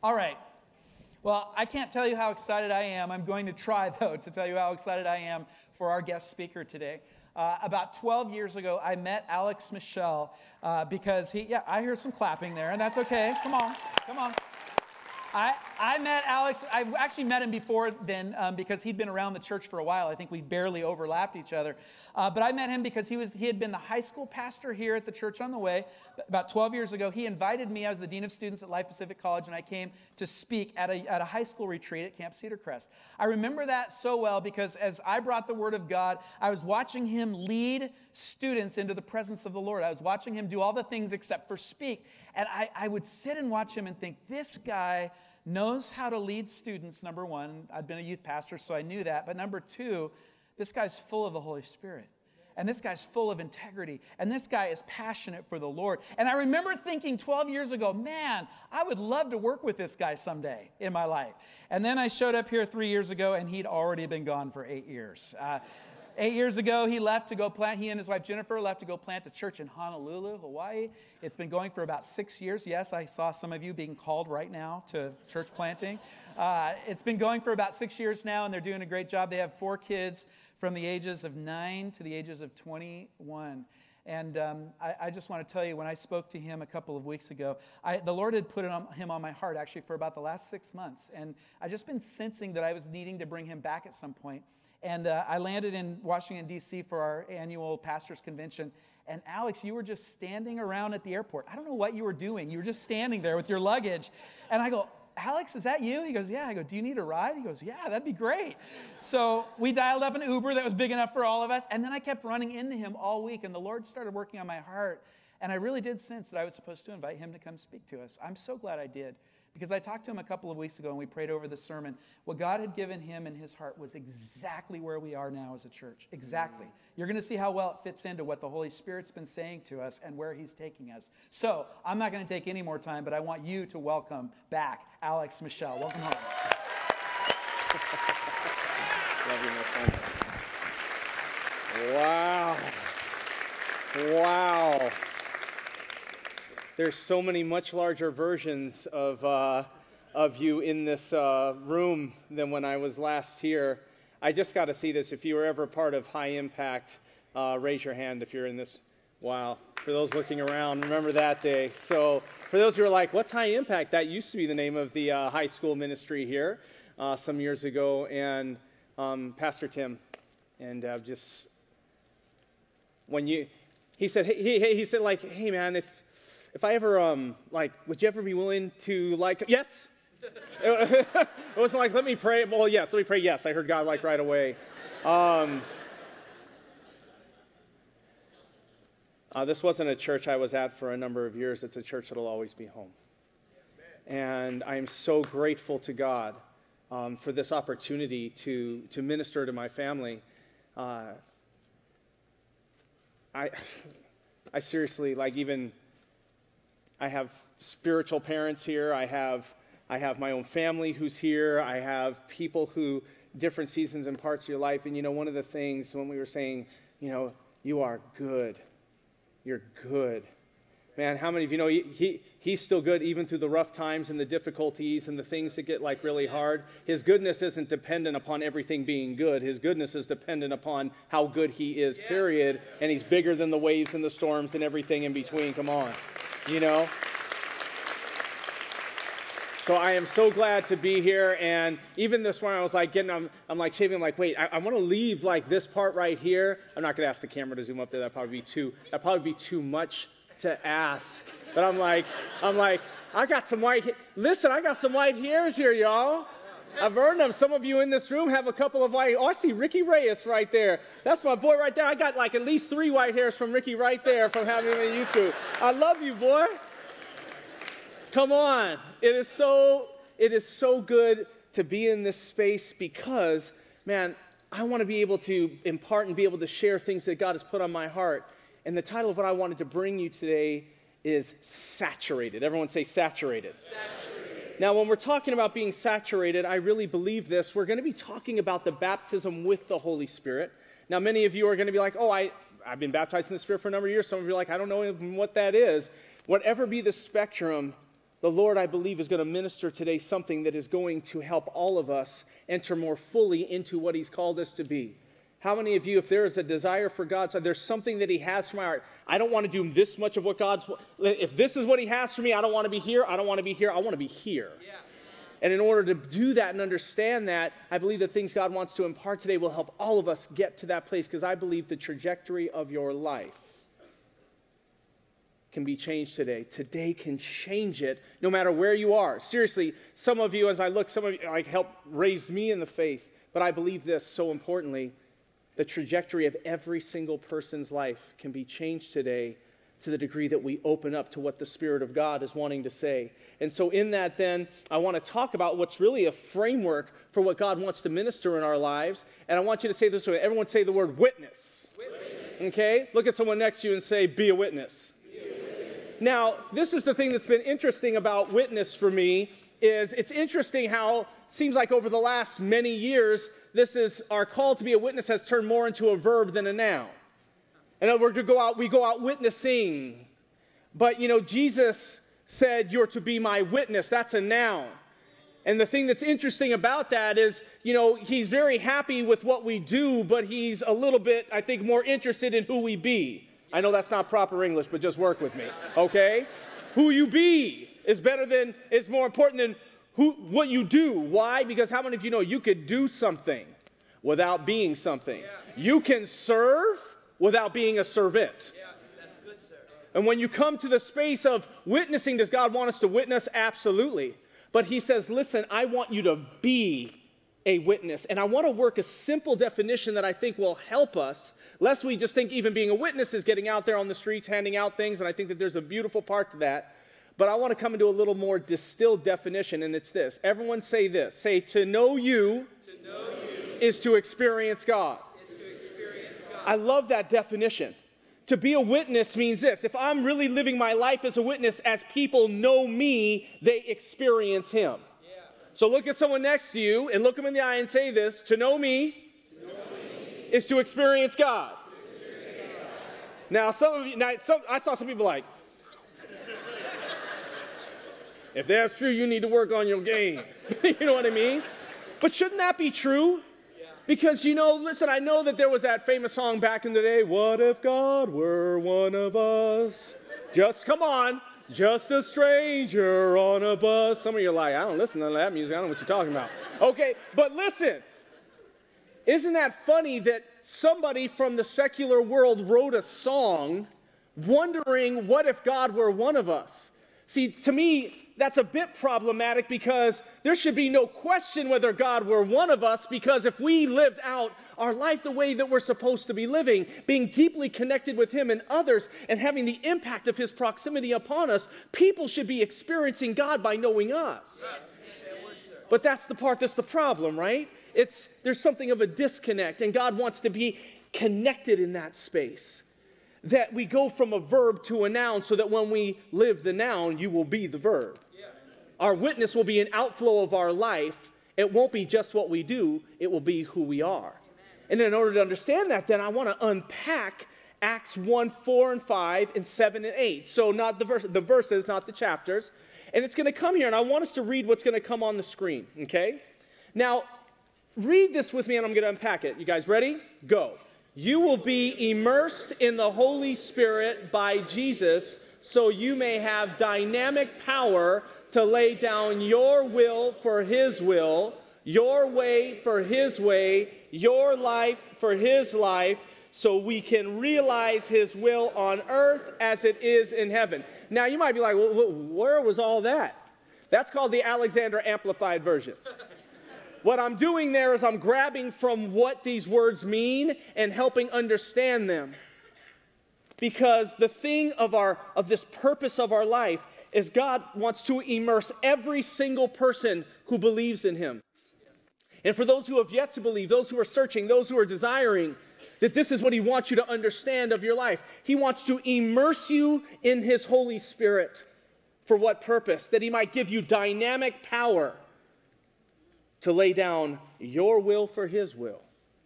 All right. Well, I can't tell you how excited I am. I'm going to try, though, to tell you how excited I am for our guest speaker today. About 12 years ago, I met Alex Michel because I hear some clapping there, and that's okay. Come on. I met Alex. I actually met him before then because he'd been around the church for a while. I think we barely overlapped each other. But I met him because he had been the high school pastor here at the church on the way. About 12 years ago, he invited me. I was the dean of students at Life Pacific College, and I came to speak at a high school retreat at Camp Cedar Crest. I remember that so well because as I brought the Word of God, I was watching him lead students into the presence of the Lord. I was watching him do all the things except for speak. And I would sit and watch him and think, this guy knows how to lead students, number one. I'd been a youth pastor, so I knew that. But number two, this guy's full of the Holy Spirit. And this guy's full of integrity. And this guy is passionate for the Lord. And I remember thinking 12 years ago, man, I would love to work with this guy someday in my life. And then I showed up here 3 years ago, and he'd already been gone for 8 years. 8 years ago, he and his wife Jennifer left to go plant a church in Honolulu, Hawaii. It's been going for about 6 years. Yes, I saw some of you being called right now to church planting. It's been going for about 6 years now, and they're doing a great job. They have 4 kids from the ages of 9 to the ages of 21. And I just want to tell you, when I spoke to him a couple of weeks ago, the Lord had put him on my heart actually for about the last 6 months. And I've just been sensing that I was needing to bring him back at some point. And I landed in Washington, D.C. for our annual pastors' convention. And Alex, you were just standing around at the airport. I don't know what you were doing. You were just standing there with your luggage. And I go, Alex, is that you? He goes, yeah. I go, do you need a ride? He goes, yeah, that'd be great. So we dialed up an Uber that was big enough for all of us. And then I kept running into him all week. And the Lord started working on my heart. And I really did sense that I was supposed to invite him to come speak to us. I'm so glad I did. Because I talked to him a couple of weeks ago and we prayed over the sermon. What God had given him in his heart was exactly where we are now as a church. Exactly. You're going to see how well it fits into what the Holy Spirit's been saying to us and where he's taking us. So I'm not going to take any more time, but I want you to welcome back Alex Michel. Welcome home. Love you, my friend. Wow. There's so many much larger versions of you in this room than when I was last here. I just got to see this. If you were ever part of High Impact, raise your hand if you're in this. Wow. For those looking around, remember that day. So for those who are like, what's High Impact? That used to be the name of the high school ministry here some years ago. And Pastor Tim, and just when he said, he said like, hey man, if I ever, would you ever be willing to, yes? It wasn't like, let me pray. Well, yes, let me pray, yes. I heard God, right away. This wasn't a church I was at for a number of years. It's a church that'll always be home. And I am so grateful to God for this opportunity to minister to my family. I seriously, I have spiritual parents here. I have my own family who's here. I have people who, different seasons and parts of your life. And, one of the things when we were saying, you are good. You're good. Man, how many of you know he's still good even through the rough times and the difficulties and the things that get really hard? His goodness isn't dependent upon everything being good. His goodness is dependent upon how good he is, period. And he's bigger than the waves and the storms and everything in between. Come on. So I am so glad to be here, and even this morning I was I'm shaving, wait, I want to leave this part right here. I'm not going to ask the camera to zoom up there. That'd probably be too much to ask. But I'm like, I got some white I got some white hairs here, y'all. I've earned them. Some of you in this room have a couple of white. Oh, I see Ricky Reyes right there. That's my boy right there. I got at least 3 white hairs from Ricky right there from having him in youth group. I love you, boy. Come on. It is so good to be in this space because, man, I want to be able to impart and be able to share things that God has put on my heart. And the title of what I wanted to bring you today is Saturated. Everyone say Saturated. Saturated. Now, when we're talking about being saturated, I really believe this. We're going to be talking about the baptism with the Holy Spirit. Now, many of you are going to be like, oh, I've been baptized in the Spirit for a number of years. Some of you are like, I don't know even what that is. Whatever be the spectrum, the Lord, I believe, is going to minister today something that is going to help all of us enter more fully into what he's called us to be. How many of you, if there is a desire for God, so there's something that he has for my heart, I don't want to do this much of what God's, if this is what he has for me, I don't want to be here, I don't want to be here, I want to be here. Yeah. And in order to do that and understand that, I believe the things God wants to impart today will help all of us get to that place, because I believe the trajectory of your life can be changed today. Today can change it no matter where you are. Seriously, some of you, as I look, some of you like helped raise me in the faith, but I believe this so importantly, the trajectory of every single person's life can be changed today to the degree that we open up to what the Spirit of God is wanting to say. And so in that then, I want to talk about what's really a framework for what God wants to minister in our lives. And I want you to say this way. Everyone say the word witness. Witness. Okay? Look at someone next to you and say, be a witness. Now, this is the thing that's been interesting about witness for me, is it's interesting how it seems like over the last many years, this is our call to be a witness has turned more into a verb than a noun. In other words, we go out witnessing. But, Jesus said, you're to be my witness. That's a noun. And the thing that's interesting about that is, he's very happy with what we do, but he's a little bit, I think, more interested in who we be. I know that's not proper English, but just work with me, okay? Who you be is more important than what you do. Why? Because how many of you know you could do something without being something? Yeah. You can serve without being a servant. Yeah, that's good, sir. And when you come to the space of witnessing, does God want us to witness? Absolutely. But he says, listen, I want you to be a witness. And I want to work a simple definition that I think will help us, lest we just think even being a witness is getting out there on the streets, handing out things, and I think that there's a beautiful part to that. But I want to come into a little more distilled definition, and it's this. Everyone say this. Say, to know you, is to experience God. I love that definition. To be a witness means this. If I'm really living my life as a witness, as people know me, they experience him. So look at someone next to you and look them in the eye and say this. To know me, is to experience God. Now, I saw some people like, if that's true, you need to work on your game. You know what I mean? But shouldn't that be true? Because, listen, I know that there was that famous song back in the day, what if God were one of us? Come on. Just a stranger on a bus. Some of you are like, I don't listen to that music. I don't know what you're talking about. Okay, but listen. Isn't that funny that somebody from the secular world wrote a song wondering what if God were one of us? See, to me, that's a bit problematic because there should be no question whether God were one of us, because if we lived out our life the way that we're supposed to be living, being deeply connected with him and others and having the impact of his proximity upon us, people should be experiencing God by knowing us. But that's the part that's the problem, right? There's something of a disconnect, and God wants to be connected in that space. That we go from a verb to a noun so that when we live the noun, you will be the verb. Our witness will be an outflow of our life. It won't be just what we do, it will be who we are. And in order to understand that, then I want to unpack Acts 1, 4, and 5, and 7 and 8. So not the verses, not the chapters. And it's going to come here, and I want us to read what's going to come on the screen, okay? Now, read this with me, and I'm going to unpack it. You guys ready? Go. You will be immersed in the Holy Spirit by Jesus, so you may have dynamic power to lay down your will for his will, your way for his way, your life for his life, so we can realize his will on earth as it is in heaven. Now, you might be like, well, where was all that? That's called the Alexander Amplified Version. What I'm doing there is I'm grabbing from what these words mean and helping understand them. Because the thing of this purpose of our life is God wants to immerse every single person who believes in him. And for those who have yet to believe, those who are searching, those who are desiring, that this is what he wants you to understand of your life. He wants to immerse you in his Holy Spirit. For what purpose? That he might give you dynamic power to lay down your will for his will,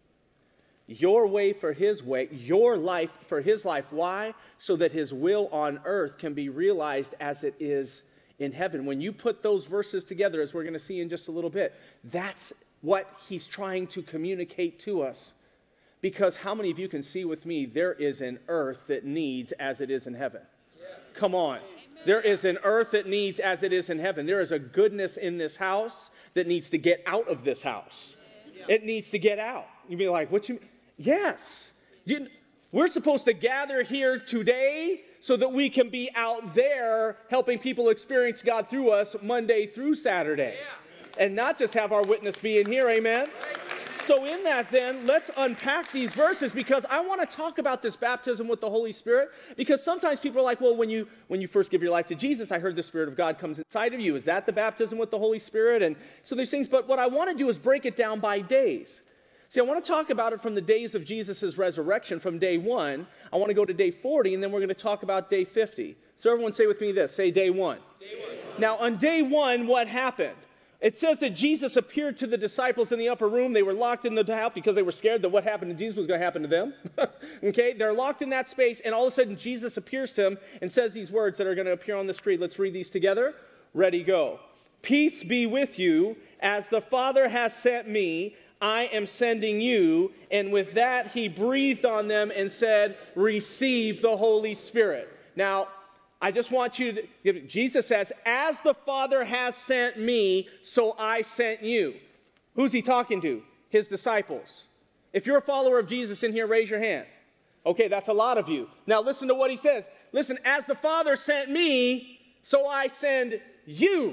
your way for his way, your life for his life. Why? So that his will on earth can be realized as it is in heaven. When you put those verses together, as we're going to see in just a little bit, that's what he's trying to communicate to us. Because how many of you can see with me, there is an earth that needs as it is in heaven? Yes. Come on. Amen. There is an earth that needs as it is in heaven. There is a goodness in this house that needs to get out of this house. Yeah. It needs to get out. You'd be like, what you mean? Yes. We're supposed to gather here today so that we can be out there helping people experience God through us Monday through Saturday. Yeah. And not just have our witness be in here, amen? So in that then, let's unpack these verses because I want to talk about this baptism with the Holy Spirit because sometimes people are like, well, when you first give your life to Jesus, I heard the Spirit of God comes inside of you. Is that the baptism with the Holy Spirit? And so these things, but what I want to do is break it down by days. See, I want to talk about it from the days of Jesus' resurrection, from day 1. I want to go to day 40, and then we're going to talk about day 50. So everyone say with me this, say day 1. Day 1. Now on day 1, what happened? It says that Jesus appeared to the disciples in the upper room. They were locked in the house because they were scared that what happened to Jesus was going to happen to them. Okay, they're locked in that space, and all of a sudden Jesus appears to them and says these words that are going to appear on the screen. Let's read these together. Ready, go. Peace be with you. As the Father has sent me, I am sending you. And with that, he breathed on them and said, receive the Holy Spirit. Now, I just want you to give it. Jesus says, as the Father has sent me, so I sent you. Who's he talking to? His disciples. If you're a follower of Jesus in here, raise your hand. Okay, that's a lot of you. Now listen to what he says. Listen, as the Father sent me, so I send you.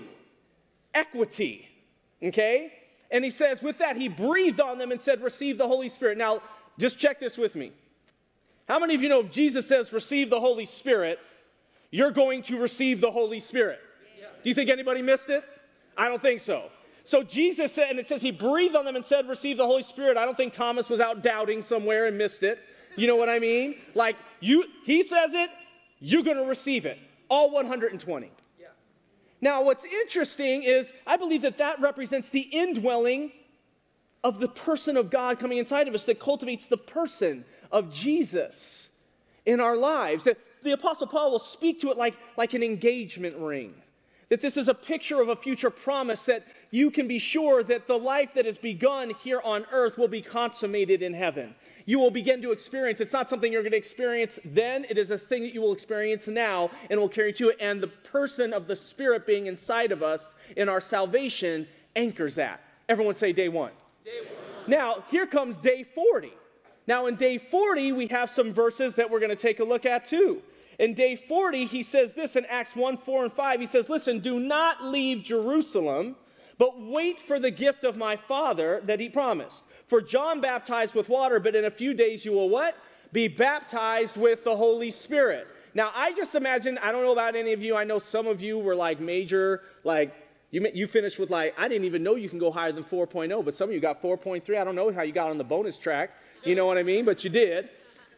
Equity. Okay? And he says, with that, he breathed on them and said, receive the Holy Spirit. Now, just check this with me. How many of you know if Jesus says, receive the Holy Spirit, you're going to receive the Holy Spirit? Yeah. Do you think anybody missed it? I don't think so. So Jesus said, and it says he breathed on them and said, receive the Holy Spirit. I don't think Thomas was out doubting somewhere and missed it. You know what I mean? Like, he says it, you're going to receive it. All 120. Yeah. Now, what's interesting is I believe that represents the indwelling of the person of God coming inside of us that cultivates the person of Jesus in our lives. The Apostle Paul will speak to it like an engagement ring. That this is a picture of a future promise that you can be sure that the life that has begun here on earth will be consummated in heaven. You will begin to experience. It's not something you're going to experience then. It is a thing that you will experience now and will carry to it. And the person of the Spirit being inside of us in our salvation anchors that. Everyone say day 1. Day 1. Now, here comes day 40. Now, in day 40, we have some verses that we're going to take a look at too. In day 40, he says this in Acts 1, 4, and 5. He says, listen, do not leave Jerusalem, but wait for the gift of my Father that he promised. For John baptized with water, but in a few days you will what? Be baptized with the Holy Spirit. Now, I just imagine, I don't know about any of you. I know some of you were like major, like you finished with like, I didn't even know you can go higher than 4.0, but some of you got 4.3. I don't know how you got on the bonus track. You know what I mean? But you did.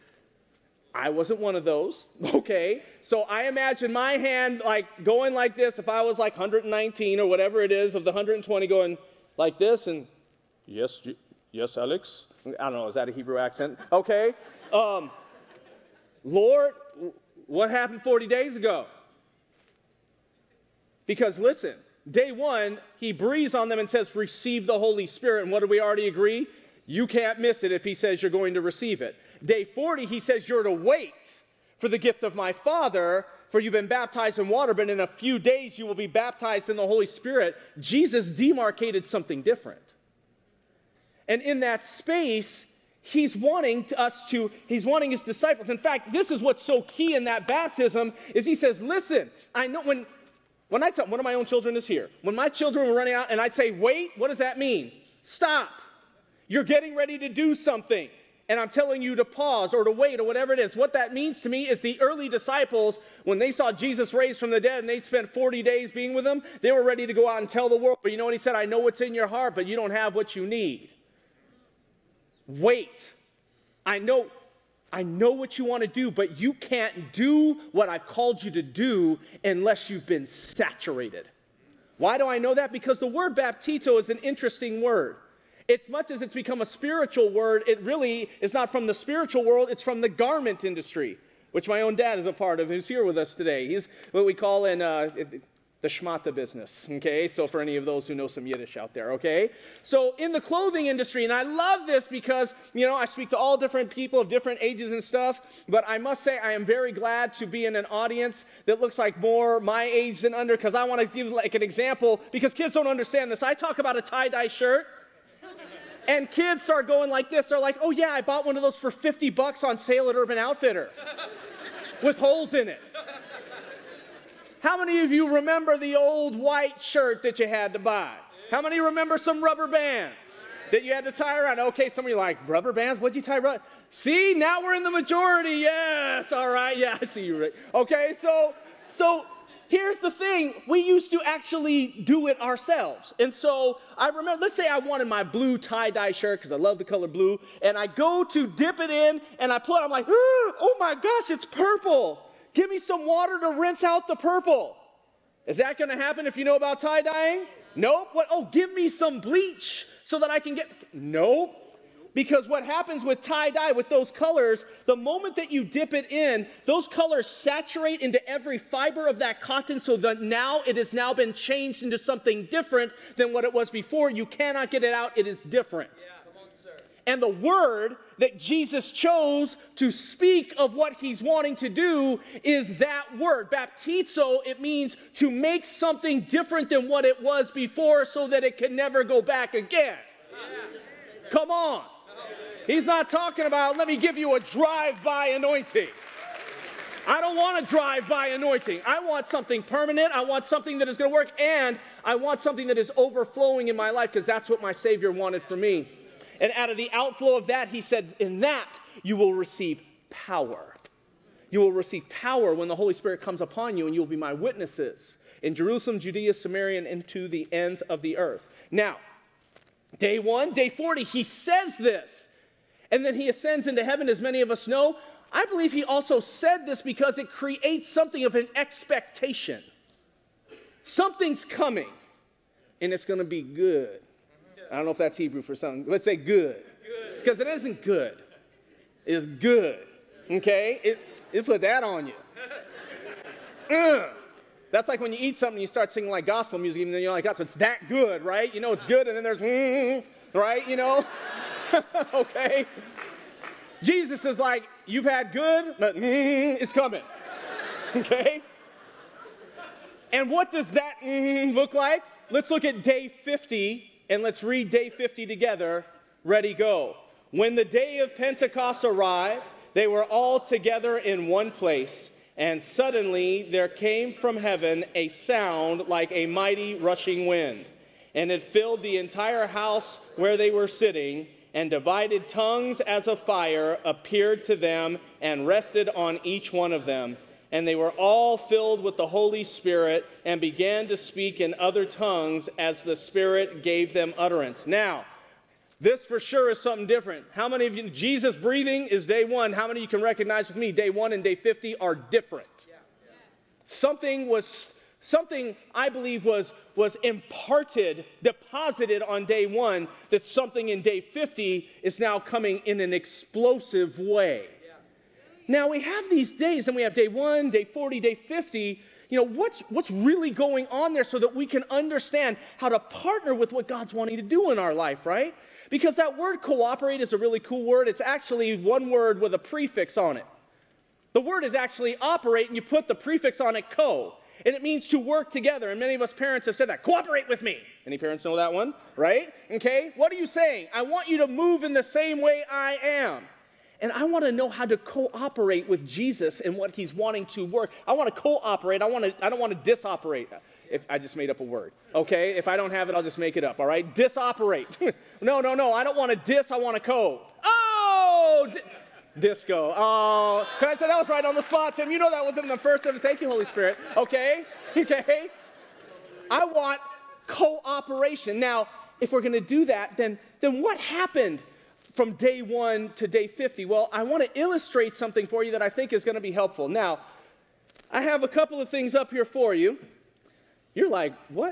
I wasn't one of those, okay? So I imagine my hand like going like this if I was like 119 or whatever it is of the 120 going like this and yes, Alex. I don't know, is that a Hebrew accent? Okay. Lord, what happened 40 days ago? Because listen, day 1, he breathes on them and says, receive the Holy Spirit. And what did we already agree? You can't miss it if he says you're going to receive it. Day 40, he says you're to wait for the gift of my Father, for you've been baptized in water, but in a few days you will be baptized in the Holy Spirit. Jesus demarcated something different. And in that space, he's wanting his disciples. In fact, this is what's so key in that baptism is he says, listen, I know when I tell one of my own children is here, when my children were running out and I'd say, wait, what does that mean? Stop. You're getting ready to do something. And I'm telling you to pause or to wait or whatever it is. What that means to me is the early disciples, when they saw Jesus raised from the dead and they'd spent 40 days being with him, they were ready to go out and tell the world. But you know what he said? I know what's in your heart, but you don't have what you need. Wait. I know what you want to do, but you can't do what I've called you to do unless you've been saturated. Why do I know that? Because the word baptizo is an interesting word. As much as it's become a spiritual word, it really is not from the spiritual world, it's from the garment industry, which my own dad is a part of, who's here with us today. He's what we call in The schmata business, okay? So for any of those who know some Yiddish out there, okay? So in the clothing industry, and I love this because, I speak to all different people of different ages and stuff, but I must say I am very glad to be in an audience that looks like more my age than under, because I want to give like an example, because kids don't understand this. I talk about a tie-dye shirt, and kids start going like this. They're like, oh yeah, I bought one of those for $50 on sale at Urban Outfitter with holes in it. How many of you remember the old white shirt that you had to buy? How many remember some rubber bands that you had to tie around? Okay, some of you are like, rubber bands? What'd you tie around? See, now we're in the majority. Yes, all right, yeah, I see you. Right. Okay, so here's the thing. We used to actually do it ourselves. And so I remember, let's say I wanted my blue tie-dye shirt because I love the color blue, and I go to dip it in, and I'm like, oh my gosh, it's purple. Give me some water to rinse out the purple. Is that going to happen if you know about tie-dyeing? Nope. What? Oh, give me some bleach so that I can get... Nope. Because what happens with tie-dye, with those colors, the moment that you dip it in, those colors saturate into every fiber of that cotton so that now it has now been changed into something different than what it was before. You cannot get it out. It is different. Yeah. And the word that Jesus chose to speak of what he's wanting to do is that word. Baptizo, it means to make something different than what it was before so that it can never go back again. Yeah. Come on. He's not talking about, let me give you a drive-by anointing. I don't want a drive-by anointing. I want something permanent. I want something that is going to work. And I want something that is overflowing in my life because that's what my Savior wanted for me. And out of the outflow of that, he said, in that you will receive power. You will receive power when the Holy Spirit comes upon you, and you will be my witnesses in Jerusalem, Judea, Samaria, and into the ends of the earth. Now, day 1, day 40, he says this. And then he ascends into heaven, as many of us know. I believe he also said this because it creates something of an expectation. Something's coming, and it's going to be good. I don't know if that's Hebrew for something. Let's say good. Because it isn't good. It's good. Okay? It put that on you. That's like when you eat something, you start singing like gospel music, even though you're like, God, so it's that good, right? You know it's good, and then there's, right? You know? Okay? Jesus is like, you've had good, but it's coming. Okay? And what does that look like? Let's look at day 50. And let's read day 50 together. Ready, go. When the day of Pentecost arrived, they were all together in one place, and suddenly there came from heaven a sound like a mighty rushing wind, and it filled the entire house where they were sitting, and divided tongues as of fire appeared to them and rested on each one of them. And they were all filled with the Holy Spirit and began to speak in other tongues as the Spirit gave them utterance. Now, this for sure is something different. How many of you, Jesus breathing is day 1. How many of you can recognize with me, day 1 and day 50 are different? Yeah. Something I believe was imparted, deposited on day 1, that something in day 50 is now coming in an explosive way. Now, we have these days, and we have day 1, day 40, day 50. What's really going on there so that we can understand how to partner with what God's wanting to do in our life, right? Because that word cooperate is a really cool word. It's actually one word with a prefix on it. The word is actually operate, and you put the prefix on it, co. And it means to work together. And many of us parents have said that. Cooperate with me. Any parents know that one, right? Okay, what are you saying? I want you to move in the same way I am. And I want to know how to cooperate with Jesus and what he's wanting to work. I want to cooperate. I don't want to disoperate. If I just made up a word, okay? If I don't have it, I'll just make it up, all right? Disoperate. No. I don't want to dis, I want to co. Oh! Disco. Oh, can I say that was right on the spot, Tim? You know that wasn't in the first of it. Thank you, Holy Spirit. Okay? I want cooperation. Now, if we're going to do that, then what happened from day 1 to day 50? Well, I want to illustrate something for you that I think is going to be helpful. Now, I have a couple of things up here for you. You're like, what?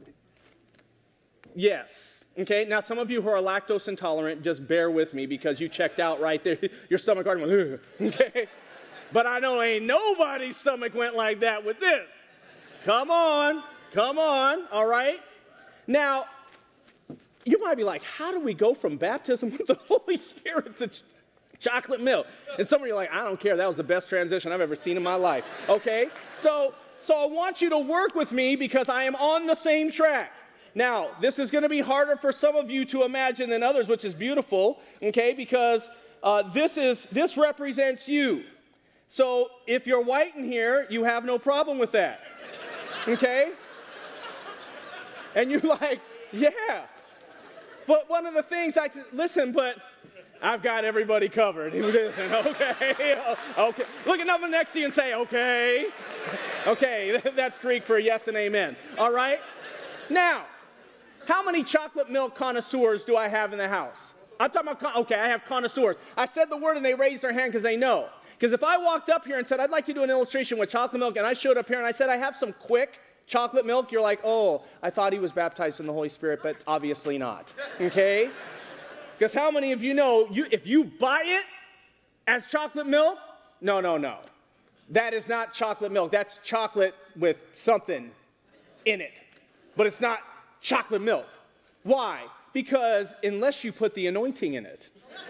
Yes. Okay, now some of you who are lactose intolerant, just bear with me because you checked out right there. Your stomach already went, okay? But I know ain't nobody's stomach went like that with this. Come on. Come on, all right? Now, you might be like, how do we go from baptism with the Holy Spirit to chocolate milk? And some of you are like, I don't care. That was the best transition I've ever seen in my life. Okay? So I want you to work with me because I am on the same track. Now, this is going to be harder for some of you to imagine than others, which is beautiful, okay? Because this represents you. So if you're white in here, you have no problem with that, okay? And you're like, yeah. But one of the things listen, but I've got everybody covered. Listen, okay, okay. Look at number next to you and say, okay. Okay, that's Greek for yes and amen, all right? Now, how many chocolate milk connoisseurs do I have in the house? I'm talking about, okay, I have connoisseurs. I said the word and they raised their hand because they know. Because if I walked up here and said, I'd like to do an illustration with chocolate milk, and I showed up here and I said, I have some quick chocolate milk, you're like, oh, I thought he was baptized in the Holy Spirit, but obviously not, okay? Because how many of you know, if you buy it as chocolate milk, no. That is not chocolate milk. That's chocolate with something in it. But it's not chocolate milk. Why? Because unless you put the anointing in it,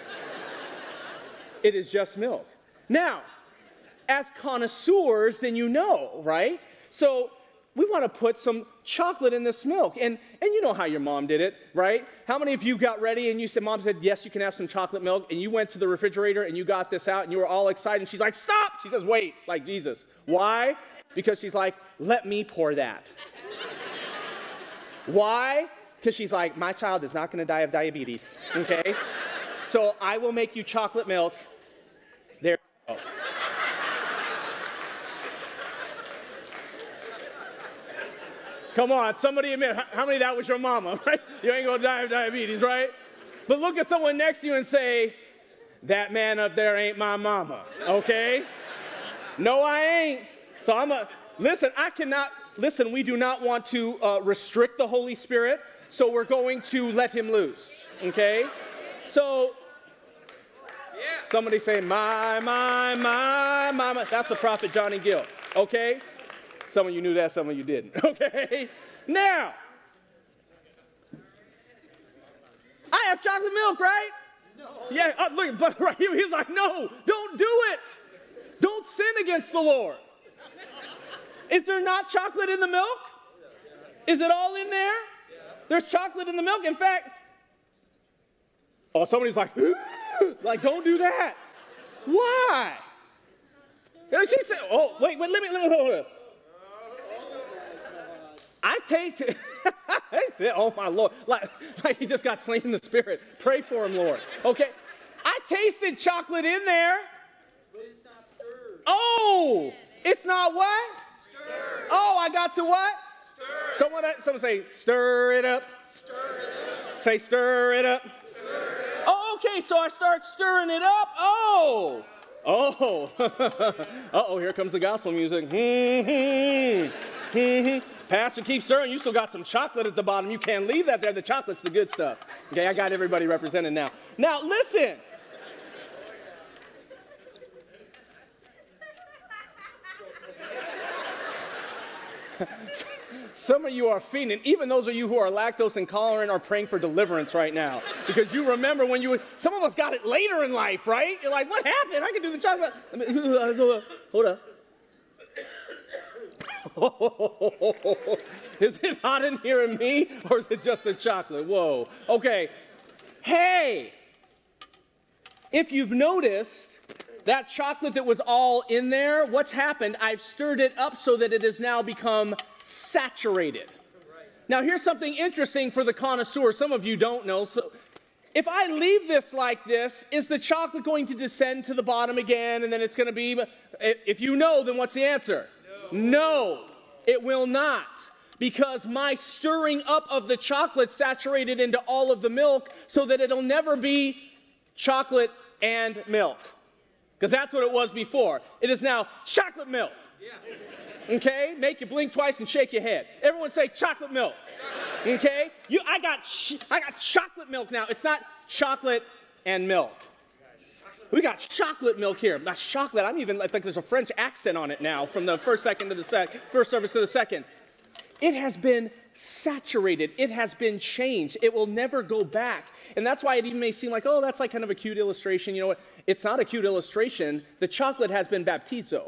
it is just milk. Now, as connoisseurs, then you know, right? So we want to put some chocolate in this milk. And you know how your mom did it, right? How many of you got ready and you said, Mom said, yes, you can have some chocolate milk. And you went to the refrigerator and you got this out and you were all excited. And she's like, stop. She says, wait, like Jesus. Why? Because she's like, let me pour that. Why? Because she's like, my child is not going to die of diabetes, okay? So I will make you chocolate milk. There you go. Come on, somebody admit, how many of that was your mama, right? You ain't going to die of diabetes, right? But look at someone next to you and say, that man up there ain't my mama, okay? No, I ain't. So listen, we do not want to restrict the Holy Spirit, so we're going to let him loose, okay? So, somebody say, my. That's the prophet Johnny Gill, okay? Some of you knew that, some of you didn't, okay? Now, I have chocolate milk, right? No. Yeah, look, but right here, he's like, no, don't do it. Don't sin against the Lord. Is there not chocolate in the milk? Is it all in there? There's chocolate in the milk. In fact, somebody's like, don't do that. Why? She said, wait, let me hold it. I tasted, oh my Lord, like he just got slain in the spirit. Pray for him, Lord. Okay, I tasted chocolate in there. But it's not stirred. Oh, it's not what? Stirred. Oh, I got to what? Stirred. Someone say, stir it up. Stir it up. Say, stir it up. Stir it up. Oh, okay, so I start stirring it up. Oh. Uh-oh, here comes the gospel music. Pastor, keep stirring. You still got some chocolate at the bottom. You can't leave that there. The chocolate's the good stuff. Okay, I got everybody represented now. Now, listen. Some of you are fiending. Even those of you who are lactose intolerant are praying for deliverance right now. Because you remember when some of us got it later in life, right? You're like, what happened? I can do the chocolate. Hold up. Is it hot in here in me, or is it just the chocolate? Whoa. Okay. Hey, if you've noticed, that chocolate that was all in there, what's happened? I've stirred it up so that it has now become saturated. Now, here's something interesting for the connoisseur. Some of you don't know. So, if I leave this like this, is the chocolate going to descend to the bottom again, and then it's going to be, if you know, then what's the answer? No, it will not, because my stirring up of the chocolate saturated into all of the milk so that it'll never be chocolate and milk, because that's what it was before. It is now chocolate milk. Okay, make you blink twice and shake your head. Everyone say chocolate milk. Okay, I got chocolate milk now. It's not chocolate and milk. We got chocolate milk here. Not chocolate. It's like there's a French accent on it now from the first service to the second. it has been saturated. It has been changed. It will never go back. And that's why it even may seem like, oh, that's like kind of a cute illustration. You know what? It's not a cute illustration. The chocolate has been baptizo.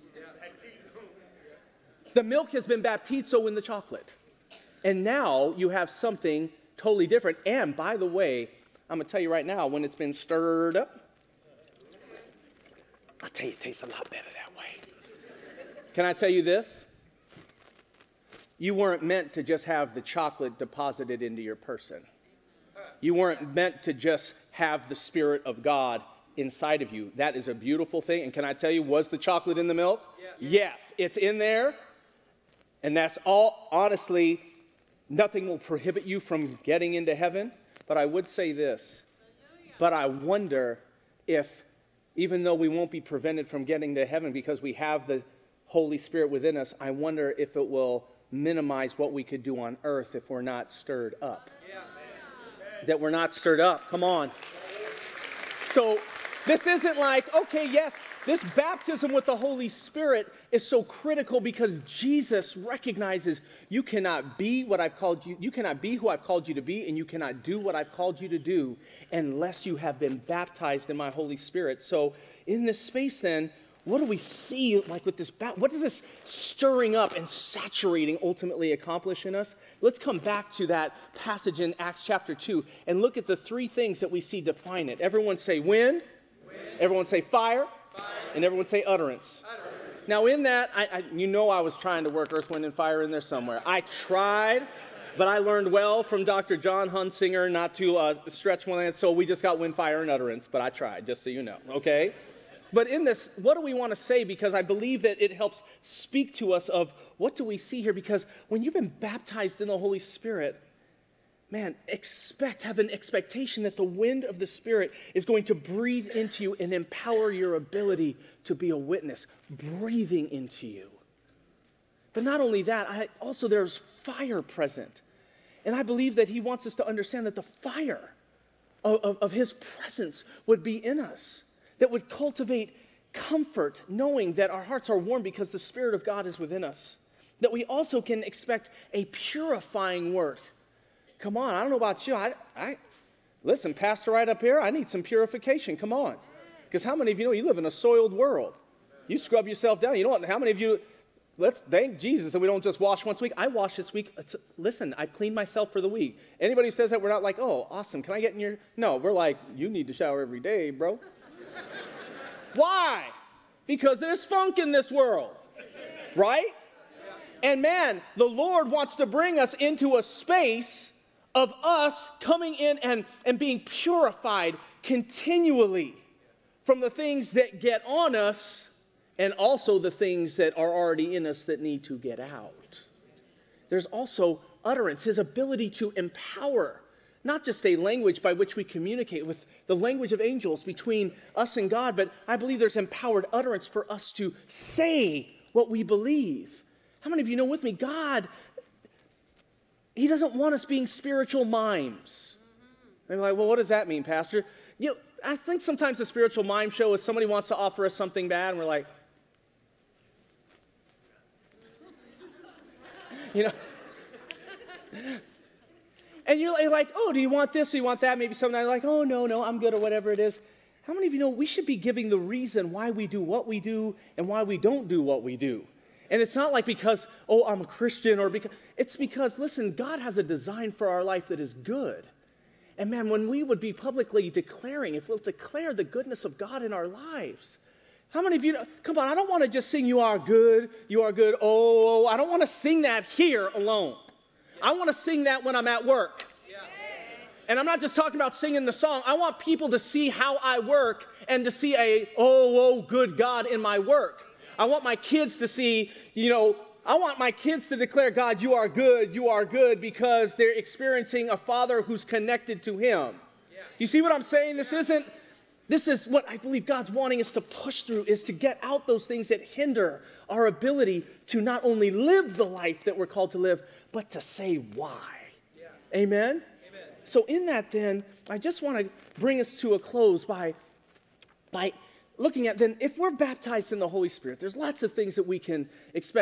The milk has been baptizo in the chocolate. And now you have something totally different. And by the way, I'm going to tell you right now, when it's been stirred up, I'll tell you, it tastes a lot better that way. Can I tell you this? You weren't meant to just have the chocolate deposited into your person. You weren't meant to just have the Spirit of God inside of you. That is a beautiful thing. And can I tell you, was the chocolate in the milk? Yes, it's in there. And that's all, honestly, nothing will prohibit you from getting into heaven. But I would say this, but I wonder if, even though we won't be prevented from getting to heaven because we have the Holy Spirit within us, I wonder if it will minimize what we could do on earth if we're not stirred up. That we're not stirred up. Come on. So this isn't like, okay, yes, this baptism with the Holy Spirit is so critical because Jesus recognizes you cannot be what I've called you, you cannot be who I've called you to be, and you cannot do what I've called you to do unless you have been baptized in my Holy Spirit. So in this space then, what do we see like with this, what does this stirring up and saturating ultimately accomplish in us? Let's come back to that passage in Acts chapter 2 and look at the three things that we see define it. Everyone say wind. Everyone say fire. And everyone say utterance. Now in that, I was trying to work Earth, Wind, and Fire in there somewhere. I tried, but I learned well from Dr. John Hunsinger not to stretch one hand, so we just got wind, fire, and utterance, but I tried, just so you know, okay? But in this, what do we want to say? Because I believe that it helps speak to us of what do we see here? Because when you've been baptized in the Holy Spirit, man, have an expectation that the wind of the Spirit is going to breathe into you and empower your ability to be a witness, breathing into you. But not only that, also there's fire present. And I believe that he wants us to understand that the fire of his presence would be in us, that would cultivate comfort, knowing that our hearts are warm because the Spirit of God is within us. That we also can expect a purifying work. Come on, I don't know about you. Listen, pastor right up here, I need some purification. Come on. Because how many of you know you live in a soiled world? You scrub yourself down. You know what? How many of you, let's thank Jesus that we don't just wash once a week. I wash this week. Listen, I've cleaned myself for the week. Anybody who says that, we're not like, oh, awesome. Can I get in your? No, we're like, you need to shower every day, bro. Why? Because there's funk in this world, right? And man, the Lord wants to bring us into a space of us coming in and being purified continually from the things that get on us and also the things that are already in us that need to get out. There's also utterance, his ability to empower, not just a language by which we communicate with the language of angels between us and God, but I believe there's empowered utterance for us to say what we believe. How many of you know with me, God, he doesn't want us being spiritual mimes. And you're like, well, what does that mean, Pastor? You know, I think sometimes the spiritual mime show is somebody wants to offer us something bad, and we're like, you know. And you're like, oh, do you want this or you want that? Maybe something like, oh, no, I'm good or whatever it is. How many of you know we should be giving the reason why we do what we do and why we don't do what we do? And it's not like because, oh, I'm a Christian or because, it's because, listen, God has a design for our life that is good. And man, when we would be publicly declaring, if we'll declare the goodness of God in our lives, how many of you know, come on, I don't want to just sing you are good, oh, I don't want to sing that here alone. I want to sing that when I'm at work. And I'm not just talking about singing the song. I want people to see how I work and to see oh, good God in my work. I want my kids to see, I want my kids to declare, God, you are good because they're experiencing a father who's connected to him. Yeah. You see what I'm saying? This is what I believe God's wanting us to push through, is to get out those things that hinder our ability to not only live the life that we're called to live, but to say why. Yeah. Amen? Amen? So in that then, I just want to bring us to a close by looking at then, if we're baptized in the Holy Spirit, there's lots of things that we can expect, but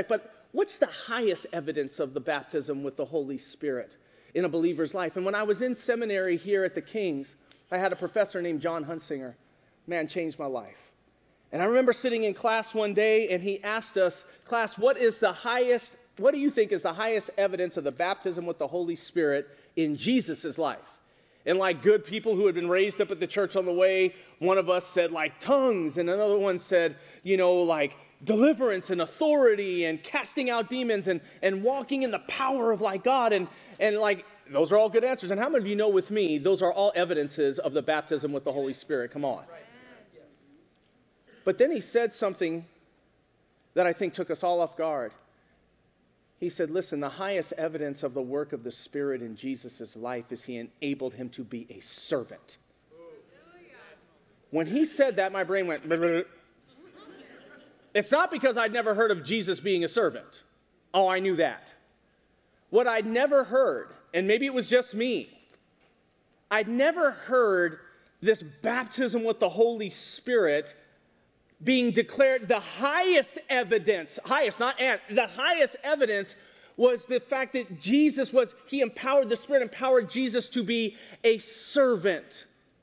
what's the highest evidence of the baptism with the Holy Spirit in a believer's life? And when I was in seminary here at the Kings, I had a professor named John Hunsinger. Man, changed my life. And I remember sitting in class one day, and he asked us, class, what do you think is the highest evidence of the baptism with the Holy Spirit in Jesus' life? And like good people who had been raised up at the church on the way, one of us said like tongues, and another one said, like deliverance and authority and casting out demons and walking in the power of like God. And like, those are all good answers. And how many of you know with me, those are all evidences of the baptism with the Holy Spirit? Come on. But then he said something that I think took us all off guard. He said, listen, the highest evidence of the work of the Spirit in Jesus' life is he enabled him to be a servant. When he said that, my brain went, it's not because I'd never heard of Jesus being a servant. Oh, I knew that. What I'd never heard, and maybe it was just me, I'd never heard this baptism with the Holy Spirit being declared the highest evidence, the highest evidence was the fact that he empowered, the Spirit empowered Jesus to be a servant.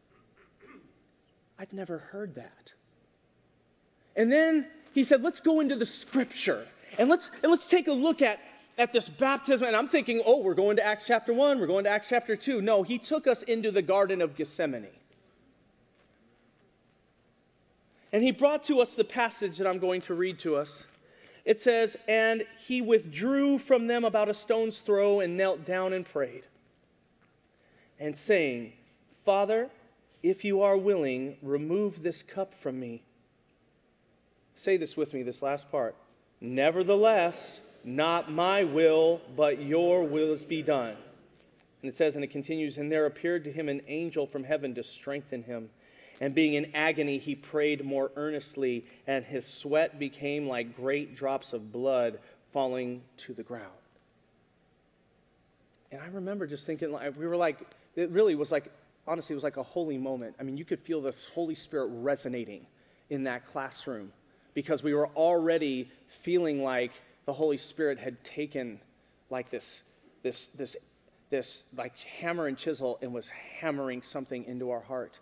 I'd never heard that. And then he said, let's go into the scripture and let's take a look at this baptism. And I'm thinking, we're going to Acts chapter 1, we're going to Acts chapter 2. No, he took us into the Garden of Gethsemane. And he brought to us the passage that I'm going to read to us. It says, and he withdrew from them about a stone's throw and knelt down and prayed. And saying, Father, if you are willing, remove this cup from me. Say this with me, this last part. Nevertheless, not my will, but your will be done. And it says, and it continues, and there appeared to him an angel from heaven to strengthen him. And being in agony, he prayed more earnestly, and his sweat became like great drops of blood falling to the ground. And I remember just thinking, it really was like, honestly, it was like a holy moment. I mean, you could feel the Holy Spirit resonating in that classroom because we were already feeling like the Holy Spirit had taken like this like hammer and chisel and was hammering something into our heart.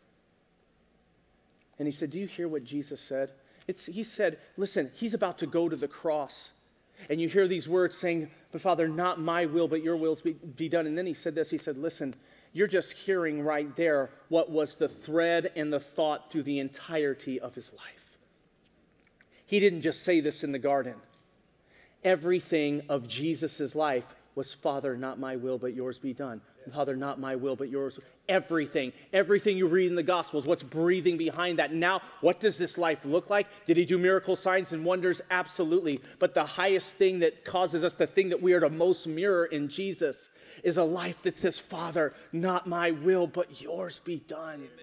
And he said, do you hear what Jesus said? He said, listen, he's about to go to the cross. And you hear these words saying, but Father, not my will, but your will be done. And then he said this, he said, listen, you're just hearing right there what was the thread and the thought through the entirety of his life. He didn't just say this in the garden. Everything of Jesus' life was, Father, not my will, but yours be done. Father, not my will, but yours. Everything you read in the Gospels, what's breathing behind that. Now, what does this life look like? Did he do miracle signs and wonders? Absolutely. But the highest thing that causes us, the thing that we are to most mirror in Jesus, is a life that says, Father, not my will, but yours be done. Amen.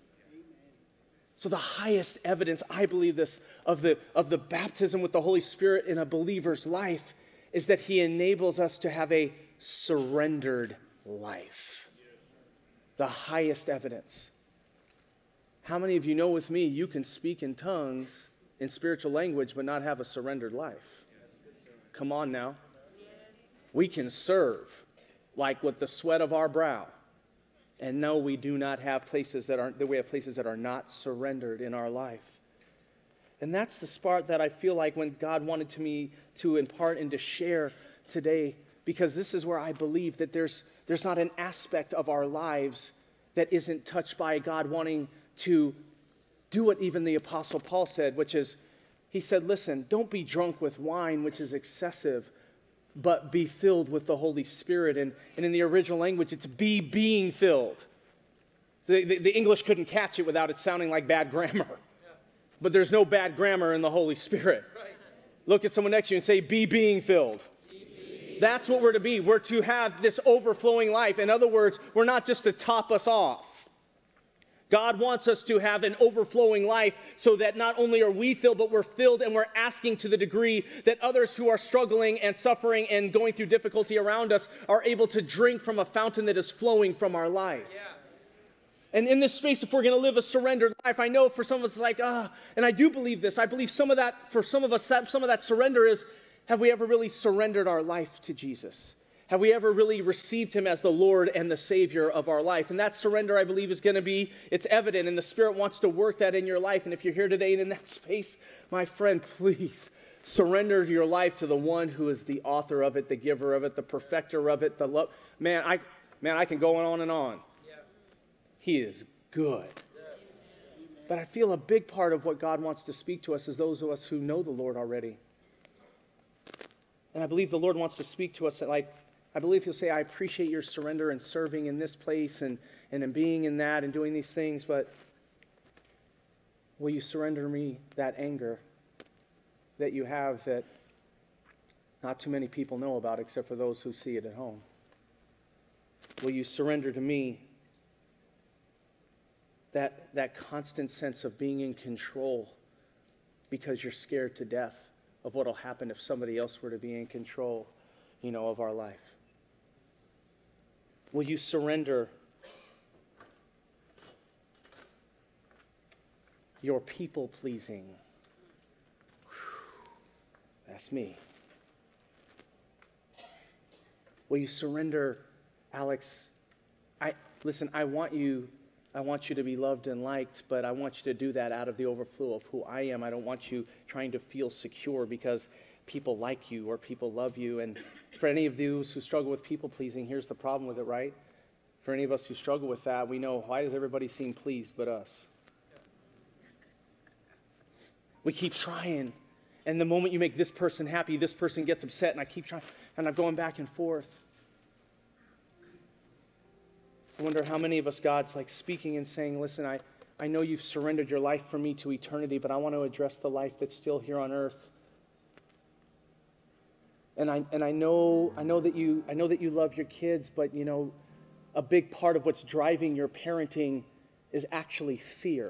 So the highest evidence, I believe this, of the baptism with the Holy Spirit in a believer's life is that he enables us to have a surrendered life. The highest evidence. How many of you know with me, you can speak in tongues, in spiritual language, but not have a surrendered life? Come on now. We can serve like with the sweat of our brow. And no, we do not have places that are not surrendered in our life. And that's the part that I feel like when God wanted me to impart and to share today, because this is where I believe that there's not an aspect of our lives that isn't touched by God wanting to do what even the Apostle Paul said, which is, he said, listen, don't be drunk with wine, which is excessive, but be filled with the Holy Spirit. And in the original language, it's be being filled. So the English couldn't catch it without it sounding like bad grammar. But there's no bad grammar in the Holy Spirit. Look at someone next to you and say, be being filled. That's what we're to be. We're to have this overflowing life. In other words, we're not just to top us off. God wants us to have an overflowing life so that not only are we filled, but we're filled and we're asking to the degree that others who are struggling and suffering and going through difficulty around us are able to drink from a fountain that is flowing from our life. Yeah. And in this space, if we're going to live a surrendered life, I know for some of us it's like, and I do believe this. I believe some of that, for some of us, some of that surrender is Have we ever really surrendered our life to Jesus? Have we ever really received him as the Lord and the Savior of our life? And that surrender, I believe, is going to be, it's evident, and the Spirit wants to work that in your life. And if you're here today and in that space, my friend, please surrender your life to the one who is the author of it, the giver of it, the perfecter of it, the love. Man, I can go on and on. He is good. But I feel a big part of what God wants to speak to us is those of us who know the Lord already. And I believe the Lord wants to speak to us like, I believe he'll say, I appreciate your surrender and serving in this place and in being in that and doing these things, but will you surrender me that anger that you have that not too many people know about except for those who see it at home? Will you surrender to me that constant sense of being in control because you're scared to death of what will happen if somebody else were to be in control, of our life? Will you surrender your people-pleasing? That's me. Will you surrender, Alex? I want you to be loved and liked, but I want you to do that out of the overflow of who I am. I don't want you trying to feel secure because people like you or people love you. And for any of those who struggle with people-pleasing, here's the problem with it, right? For any of us who struggle with that, we know, why does everybody seem pleased but us? We keep trying. And the moment you make this person happy, this person gets upset, and I keep trying, and I'm going back and forth. I wonder how many of us God's like speaking and saying, listen, I know you've surrendered your life for me to eternity, but I want to address the life that's still here on earth. And I know that you love your kids, but a big part of what's driving your parenting is actually fear.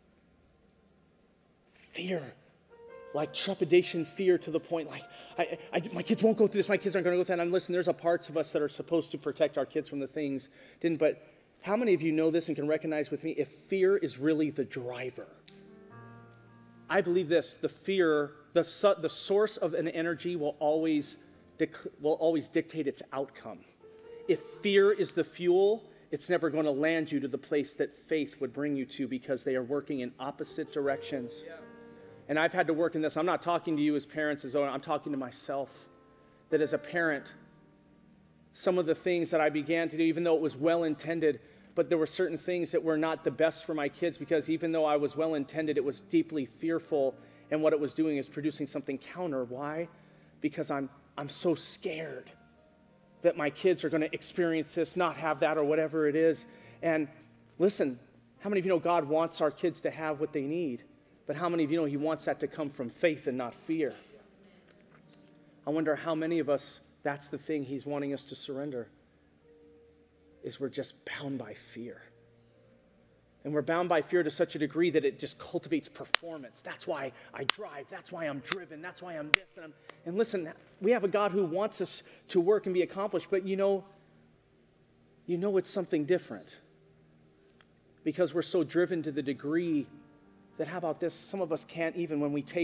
Fear. Like trepidation, fear to the point like, my kids won't go through this, my kids aren't going to go through that. And listen, there's a parts of us that are supposed to protect our kids from the things didn't. But how many of you know this and can recognize with me if fear is really the driver? I believe this, the fear, the source of an energy will always dictate its outcome. If fear is the fuel, it's never going to land you to the place that faith would bring you to because they are working in opposite directions. Yeah. And I've had to work in this. I'm not talking to you as parents, I'm talking to myself. That as a parent, some of the things that I began to do, even though it was well-intended, but there were certain things that were not the best for my kids because even though I was well-intended, it was deeply fearful. And what it was doing is producing something counter. Why? Because I'm so scared that my kids are going to experience this, not have that, or whatever it is. And listen, how many of you know God wants our kids to have what they need? But how many of you know he wants that to come from faith and not fear? I wonder how many of us, that's the thing he's wanting us to surrender, is we're just bound by fear. And we're bound by fear to such a degree that it just cultivates performance. That's why I drive. That's why I'm driven. That's why I'm this. And listen, we have a God who wants us to work and be accomplished, but you know it's something different. Because we're so driven to the degree that, how about this? Some of us can't even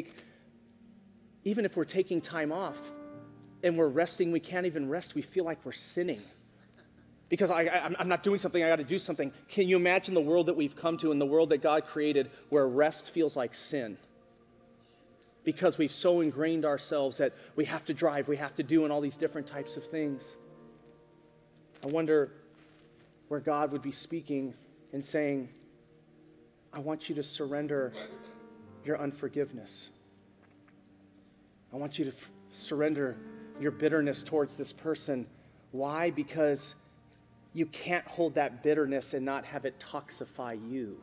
if we're taking time off and we're resting, we can't even rest. We feel like we're sinning. Because I'm not doing something, I got to do something. Can you imagine the world that we've come to and the world that God created where rest feels like sin? Because we've so ingrained ourselves that we have to drive, we have to do, and all these different types of things. I wonder where God would be speaking and saying, I want you to surrender your unforgiveness. I want you to surrender your bitterness towards this person. Why? Because you can't hold that bitterness and not have it toxify you.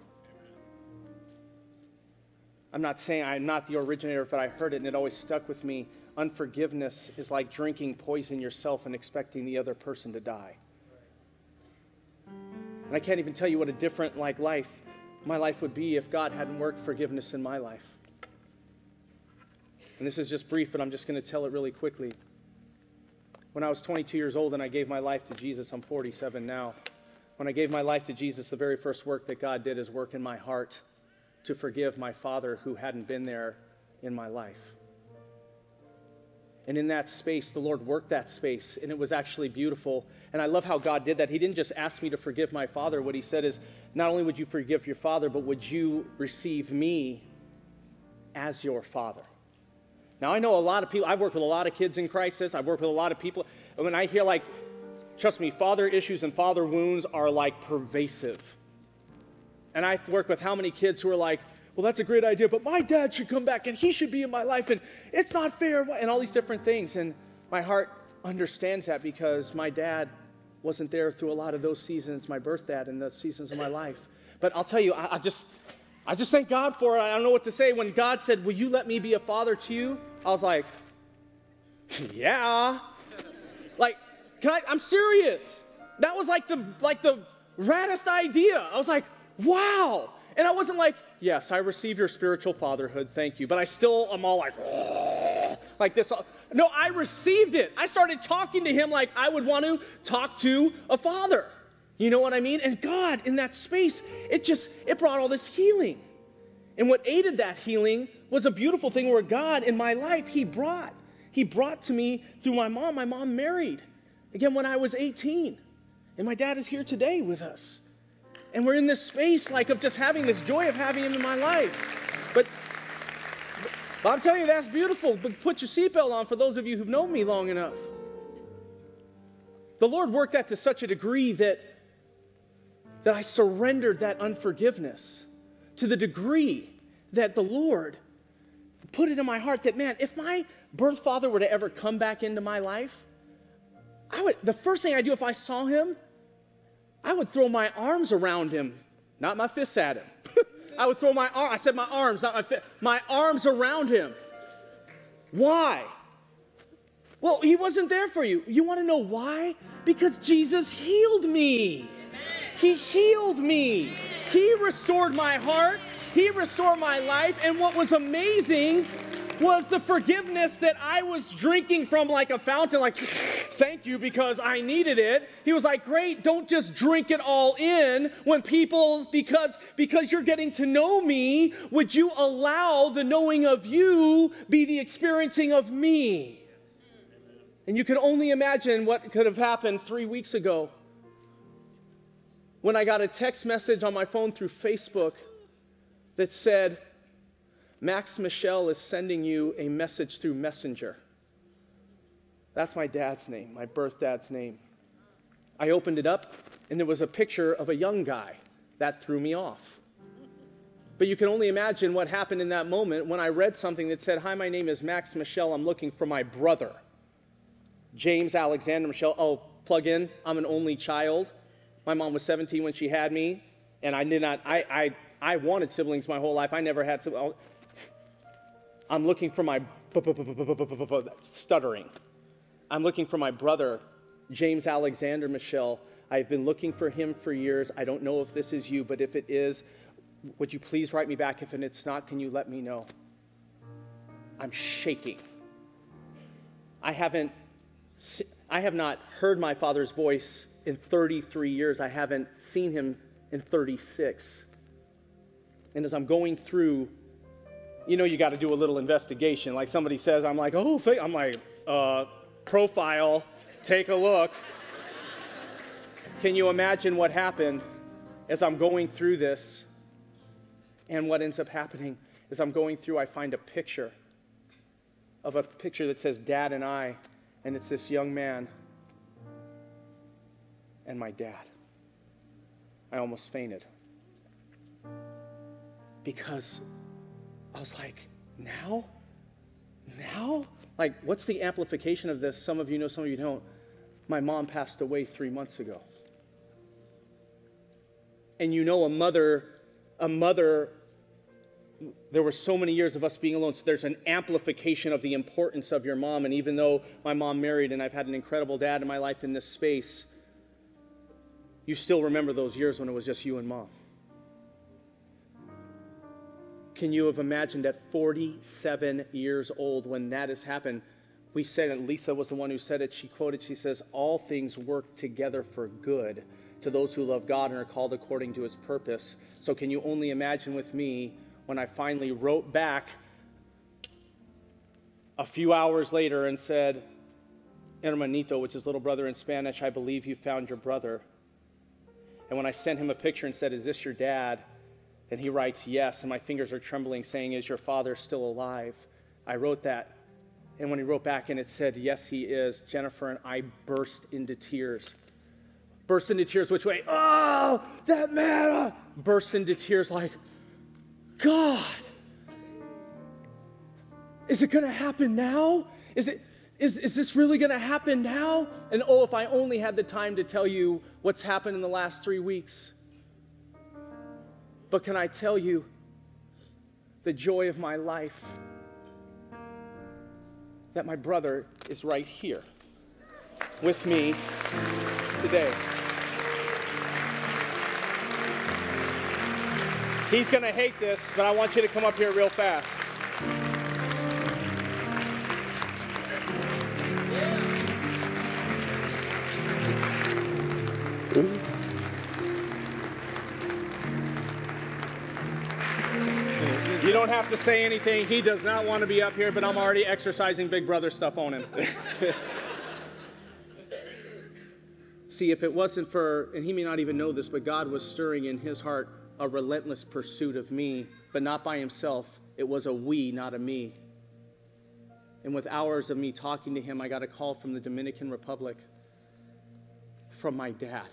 I'm not saying I'm not the originator, but I heard it and it always stuck with me. Unforgiveness is like drinking poison yourself and expecting the other person to die. And I can't even tell you what a different life my life would be if God hadn't worked forgiveness in my life. And this is just brief, but I'm just going to tell it really quickly. When I was 22 years old and I gave my life to Jesus, I'm 47 now. When I gave my life to Jesus, the very first work that God did is work in my heart to forgive my father who hadn't been there in my life. And in that space, the Lord worked that space, and it was actually beautiful. And I love how God did that. He didn't just ask me to forgive my father. What he said is, not only would you forgive your father, but would you receive me as your father? Now, I know a lot of people, I've worked with a lot of kids in crisis. I've worked with a lot of people. And when I hear trust me, father issues and father wounds are pervasive. And I've worked with how many kids who are like, well, that's a great idea, but my dad should come back and he should be in my life and it's not fair, and all these different things. And my heart understands that because my dad wasn't there through a lot of those seasons, my birth dad, and the seasons of my life. But I'll tell you, I just thank God for it. I don't know what to say. When God said, will you let me be a father to you? I was like, yeah. I'm serious. That was the raddest idea. I was like, wow. And I wasn't like, yes, I receive your spiritual fatherhood, thank you. But I still am all like this. No, I received it. I started talking to him like I would want to talk to a father. You know what I mean? And God, in that space, it brought all this healing. And what aided that healing was a beautiful thing where God, in my life, He brought to me through my mom. My mom married, again, when I was 18. And my dad is here today with us. And we're in this space of just having this joy of having him in my life. But I'm telling you, that's beautiful. But put your seatbelt on for those of you who've known me long enough. The Lord worked that to such a degree that I surrendered that unforgiveness to the degree that the Lord put it in my heart that, man, if my birth father were to ever come back into my life, the first thing I'd do if I saw him, I would throw my arms around him, not my fists at him. I would throw my arms, not my fists, my arms around him. Why? Well, he wasn't there for you. You want to know why? Because Jesus healed me. He healed me. He restored my heart. He restored my life. And what was amazing was the forgiveness that I was drinking from like a fountain, thank you because I needed it. He was like, great, don't just drink it all in when people, because you're getting to know me, would you allow the knowing of you be the experiencing of me? And you can only imagine what could have happened 3 weeks ago when I got a text message on my phone through Facebook that said, Max Michel is sending you a message through Messenger. That's my dad's name, my birth dad's name. I opened it up, and there was a picture of a young guy. That threw me off. But you can only imagine what happened in that moment when I read something that said, hi, my name is Max Michel. I'm looking for my brother, James Alexander Michel. Oh, plug in. I'm an only child. My mom was 17 when she had me, and I wanted siblings my whole life. I never had siblings. I'm looking for my stuttering. I'm looking for my brother, James Alexander Michel. I've been looking for him for years. I don't know if this is you, but if it is, would you please write me back? If it's not, can you let me know? I'm shaking. I have not heard my father's voice in 33 years. I haven't seen him in 36. And as I'm going through, you got to do a little investigation. Like somebody says, I'm like, profile, take a look. Can you imagine what happened as I'm going through this? And what ends up happening is I'm going through, I find a picture that says Dad and I, and it's this young man and my dad. I almost fainted. Because I was like, now? What's the amplification of this? Some of you know, some of you don't. My mom passed away 3 months ago. And a mother, there were so many years of us being alone, so there's an amplification of the importance of your mom. And even though my mom married and I've had an incredible dad in my life in this space, you still remember those years when it was just you and mom. Can you have imagined at 47 years old when that has happened? We said, and Lisa was the one who said it, she says, all things work together for good to those who love God and are called according to His purpose. So can you only imagine with me when I finally wrote back a few hours later and said, "Hermanito," which is little brother in Spanish, "I believe you found your brother." And when I sent him a picture and said, "Is this your dad?" And he writes, "Yes," and my fingers are trembling saying, "Is your father still alive?" I wrote that. And when he wrote back and it said, "Yes, he is," Jennifer and I burst into tears. Burst into tears which way? Oh, that man! Burst into tears like, God, is it going to happen now? Is this really going to happen now? And oh, if I only had the time to tell you what's happened in the last 3 weeks. But can I tell you the joy of my life? That my brother is right here with me today. He's going to hate this, but I want you to come up here real fast. You don't have to say anything. He does not want to be up here, but I'm already exercising big brother stuff on him. See, if it wasn't for, and he may not even know this, but God was stirring in his heart a relentless pursuit of me, but not by himself. It was a we, not a me. And with hours of me talking to him, I got a call from the Dominican Republic, from my dad.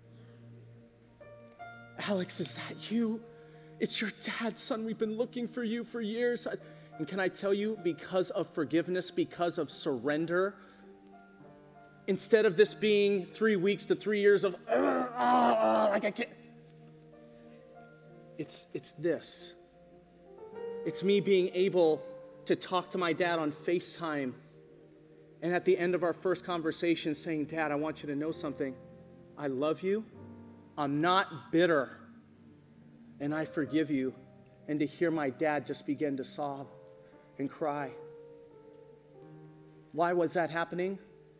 "Alex, is that you? It's your dad, son. We've been looking for you for years." And can I tell you, because of forgiveness, because of surrender, instead of this being 3 weeks to 3 years of, like I can't, it's this. It's me being able to talk to my dad on FaceTime, and at the end of our first conversation saying, "Dad, I want you to know something. I love you. I'm not bitter. And I forgive you." And to hear my dad just begin to sob and cry. Why was that happening?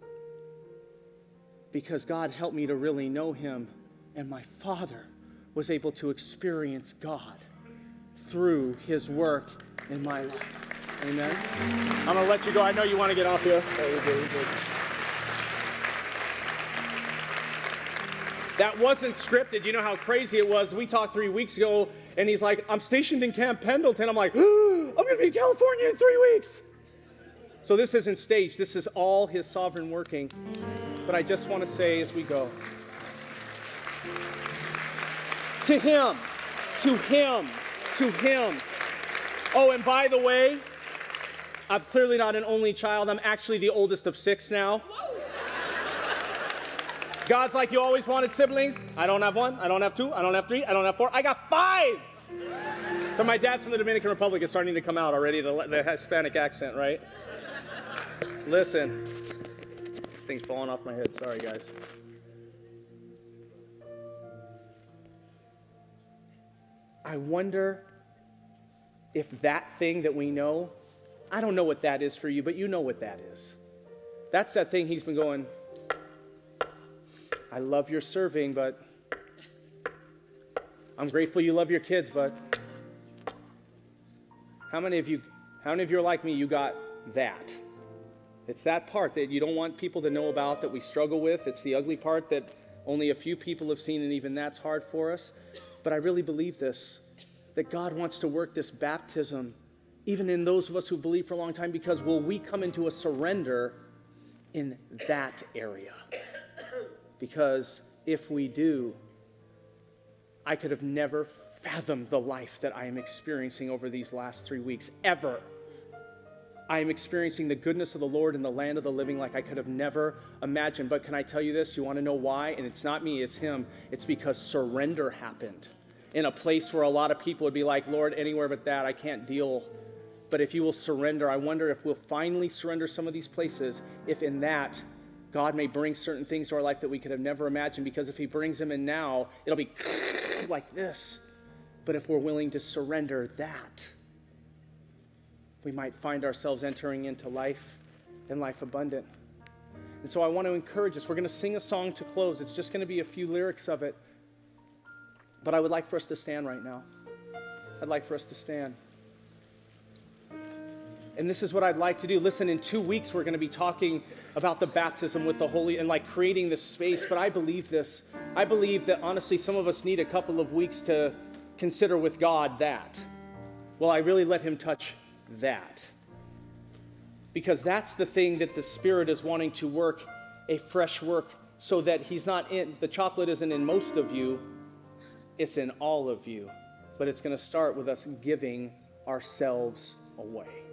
Because God helped me to really know him, and my father was able to experience God through his work in my life. Amen. I'm going to let you go. I know you want to get off here. That wasn't scripted. You know how crazy it was. We talked 3 weeks ago, and he's like, "I'm stationed in Camp Pendleton." I'm like, "I'm going to be in California in 3 weeks." So this isn't staged. This is all his sovereign working. But I just want to say as we go, to him, to him, to him. Oh, and by the way, I'm clearly not an only child. I'm actually the oldest of 6 now. God's like, "You always wanted siblings?" I don't have 1, I don't have 2, I don't have 3, I don't have 4, I got 5. So my dad's from the Dominican Republic is starting to come out already, the Hispanic accent, right? Listen, this thing's falling off my head, sorry guys. I wonder if that thing that we know, I don't know what that is for you, but you know what that is. That's that thing he's been going, "I love your serving, but I'm grateful you love your kids, but how many of you are like me, you got that?" It's that part that you don't want people to know about, that we struggle with. It's the ugly part that only a few people have seen, and even that's hard for us. But I really believe this, that God wants to work this baptism, even in those of us who believe for a long time, because will we come into a surrender in that area? Because if we do, I could have never fathomed the life that I am experiencing over these last 3 weeks, ever. I am experiencing the goodness of the Lord in the land of the living like I could have never imagined. But can I tell you this? You want to know why? And it's not me, it's him. It's because surrender happened in a place where a lot of people would be like, "Lord, anywhere but that, I can't deal." But if you will surrender, I wonder if we'll finally surrender some of these places, if in that, God may bring certain things to our life that we could have never imagined, because if he brings them in now, it'll be like this. But if we're willing to surrender that, we might find ourselves entering into life and life abundant. And so I want to encourage us. We're going to sing a song to close. It's just going to be a few lyrics of it. But I would like for us to stand right now. I'd like for us to stand. And this is what I'd like to do. Listen, in 2 weeks, we're going to be talking about the baptism with the Holy and like creating this space. But I believe this. I believe that honestly, some of us need a couple of weeks to consider with God that. Will I really let him touch that? Because that's the thing that the Spirit is wanting to work, a fresh work, so that he's not in, the chocolate isn't in most of you, it's in all of you. But it's going to start with us giving ourselves away.